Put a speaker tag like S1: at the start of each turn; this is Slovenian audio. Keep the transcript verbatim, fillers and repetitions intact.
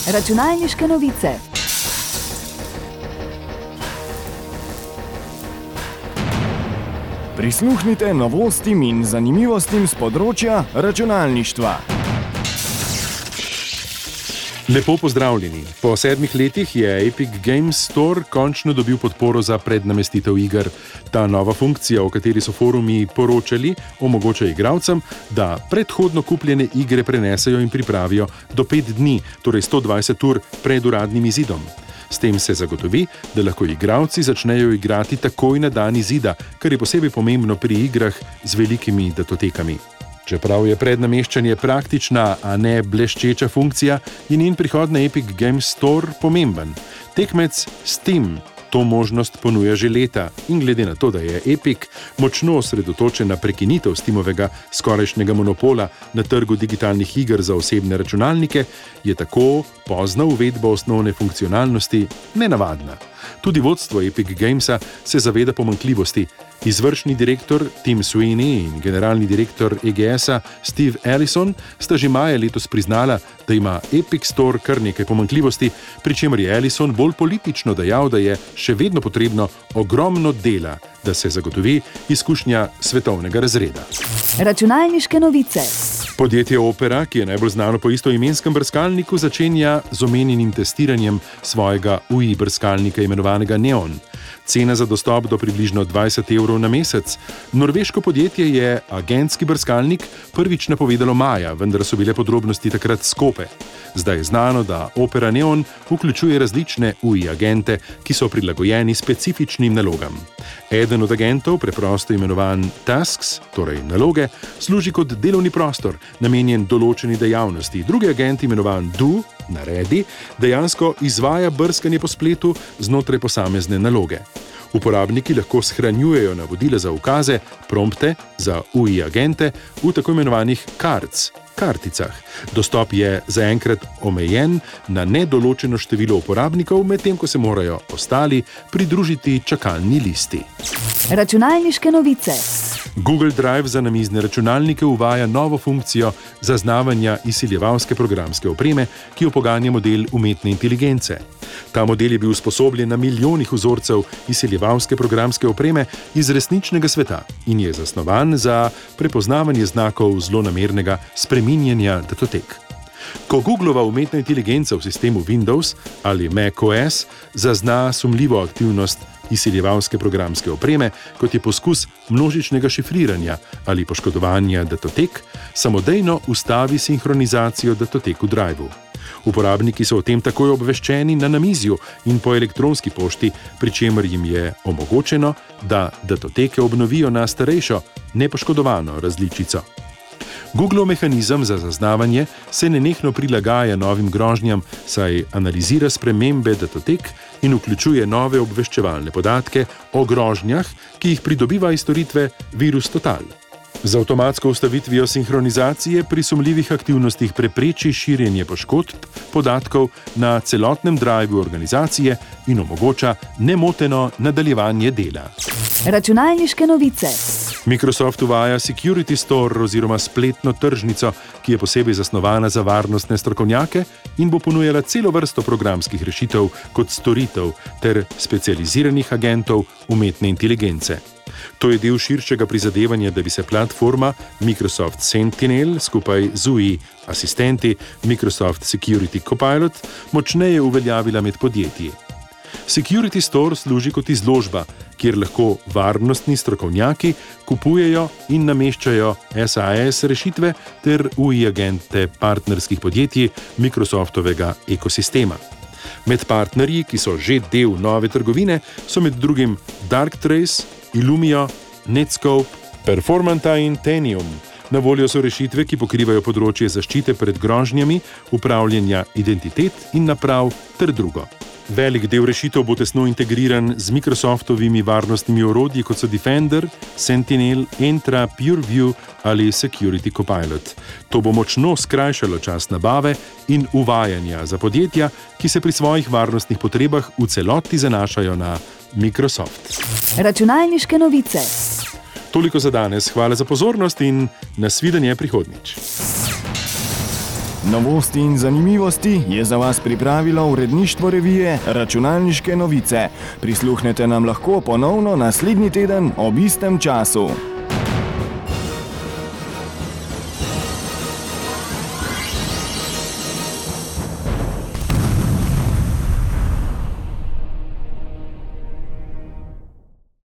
S1: Računalniške novice.
S2: Prisluhnite novostim in zanimivostim z področja računalništva.
S3: Lepo pozdravljeni. Po sedmih letih je Epic Games Store končno dobil podporo za prednamestitev iger. Ta nova funkcija, o kateri so forumi poročali, omogoča igralcem, da predhodno kupljene igre prenesejo in pripravijo do pet dni, torej sto dvajset ur pred uradnim izidom. S tem se zagotovi, da lahko igralci začnejo igrati takoj na dan izida, kar je posebej pomembno pri igrah z velikimi datotekami. Čeprav je prednameščanje praktična, a ne bleščeča funkcija, je njen prihod na Epic Games Store pomemben. Tekmec Steam to možnost ponuja že leta in glede na to, da je Epic močno osredotočen na prekinitev Steamovega skorajšnjega monopola na trgu digitalnih iger za osebne računalnike, je tako pozna uvedba osnovne funkcionalnosti nenavadna. Tudi vodstvo Epic Gamesa se zaveda pomanjkljivosti. Izvršni direktor Tim Sweeney in generalni direktor E G S-a Steve Ellison sta že maja letos priznala, da ima Epic Store kar nekaj pomanjkljivosti, pri čemer je Ellison bolj politično dejal, da je še vedno potrebno ogromno dela, da se zagotovi izkušnja svetovnega razreda.
S1: Računalniške novice.
S3: Podjetje Opera, ki je najbolj znano po istoimenskem brskalniku, začenja z omenjenim testiranjem svojega U I brskalnika imenovanega Neon. Cena za dostop do približno dvajset evrov na mesec. Norveško podjetje je agentski brskalnik prvič napovedalo maja, vendar so bile podrobnosti takrat skope. Zdaj je znano, da Opera Neon vključuje različne U I agente, ki so prilagojeni specifičnim nalogam. Eden od agentov, preprosto imenovan Tasks, torej naloge, služi kot delovni prostor, namenjen določeni dejavnosti. Drugi agent, imenovan Do, naredi, dejansko izvaja brskanje po spletu znotraj posamezne naloge. Uporabniki lahko shranjujejo navodila za ukaze, prompte za U I agente v tako imenovanih cards, karticah. Dostop je zaenkrat omejen na nedoločeno število uporabnikov, medtem ko se morajo ostali pridružiti čakalni listi.
S1: Računalniške novice.
S3: Google Drive za namizne računalnike uvaja novo funkcijo zaznavanja izsiljevalske programske opreme, ki jo poganja model umetne inteligence. Ta model je bil usposobljen na milijonih vzorcev izsiljevalske programske opreme iz resničnega sveta in je zasnovan za prepoznavanje znakov zlonamernega spreminjanja datotek. Ko Googlova umetna inteligenca v sistemu Windows ali macOS zazna sumljivo aktivnost izsiljevalske programske opreme, kot je poskus množičnega šifriranja ali poškodovanja datotek, samodejno ustavi sinhronizacijo datotek v Driveu. Uporabniki so o tem takoj obveščeni na namizju in po elektronski pošti, pri čemer jim je omogočeno, da datoteke obnovijo na starejšo, nepoškodovano različico. Googlov mehanizem za zaznavanje se nenehno prilagaja novim grožnjam, saj analizira spremembe datotek in vključuje nove obveščevalne podatke o grožnjah, ki jih pridobiva iz storitve Virus Total. Z avtomatsko ustavitvijo sinhronizacije pri sumljivih aktivnostih prepreči širjenje poškodb podatkov na celotnem driveu organizacije in omogoča nemoteno nadaljevanje dela.
S1: Računalniške novice.
S3: Microsoft uvaja Security Store oziroma spletno tržnico, ki je posebej zasnovana za varnostne strokovnjake in bo ponujala celo vrsto programskih rešitev kot storitev ter specializiranih agentov umetne inteligence. To je del širšega prizadevanja, da bi se platforma Microsoft Sentinel skupaj z U I asistenti Microsoft Security Copilot močneje uveljavila med podjetji. Security Store služi kot izložba, kjer lahko varnostni strokovnjaki kupujejo in nameščajo S A S rešitve ter U I agente partnerskih podjetij Microsoftovega ekosistema. Med partnerji, ki so že del nove trgovine, so med drugim Darktrace, Illumio, Netscope, Performanta in Tenium. Na voljo so rešitve, ki pokrivajo področje zaščite pred grožnjami, upravljanja identitet in naprav ter drugo. Velik del rešitev bo tesno integriran z Microsoftovimi varnostnimi orodji, kot so Defender, Sentinel, Entra, PureView ali Security Copilot. To bo močno skrajšalo čas nabave in uvajanja za podjetja, ki se pri svojih varnostnih potrebah v celoti zanašajo na Microsoft.
S1: Računalniške novice.
S3: Toliko za danes. Hvala za pozornost in nasvidenje prihodnjič.
S2: Novosti in zanimivosti je za vas pripravilo uredništvo revije Računalniške novice. Prisluhnete nam lahko ponovno naslednji teden ob istem času.